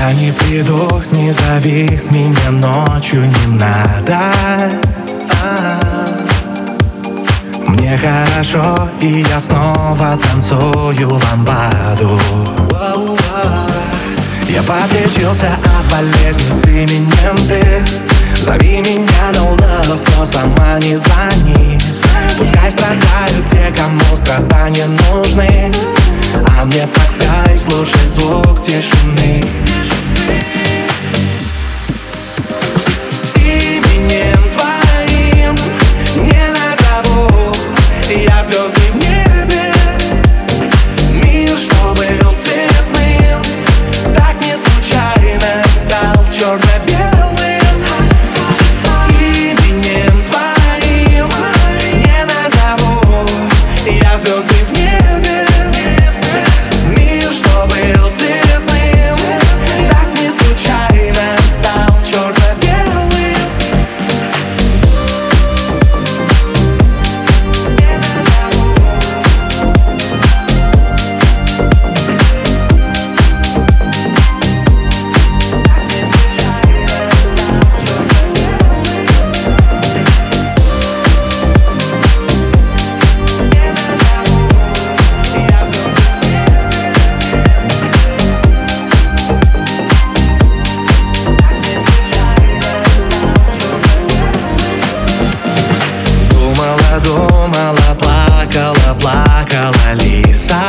Я не приду, не зови меня ночью, не надо. Мне хорошо, и я снова танцую ламбаду. Я подлечился от болезни с именем ты. Зови меня no love, но сама не звони. Пускай страдают те, кому страдания нужны, а мне так в кайф слушать звук тишины. Именем твоим не назову я звезды в небе. Мир, что был цветным, так не случайно стал черно-белым. Именем твоим не назову я звезды в небе. Мир, что был цветным, так не случайно стал черно-белым. Думала, плакала, плакала лиса.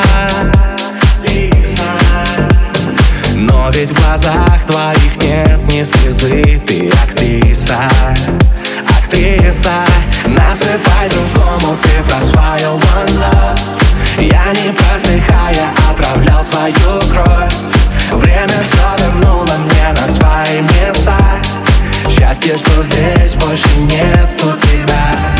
Но ведь в глазах твоих нет ни слезы. Ты актриса, актриса. Насыпай другому, ты про свое one love. Я не просыхая отправлял свою кровь. Время все вернуло мне на свои места. Счастье, что здесь больше нету тебя.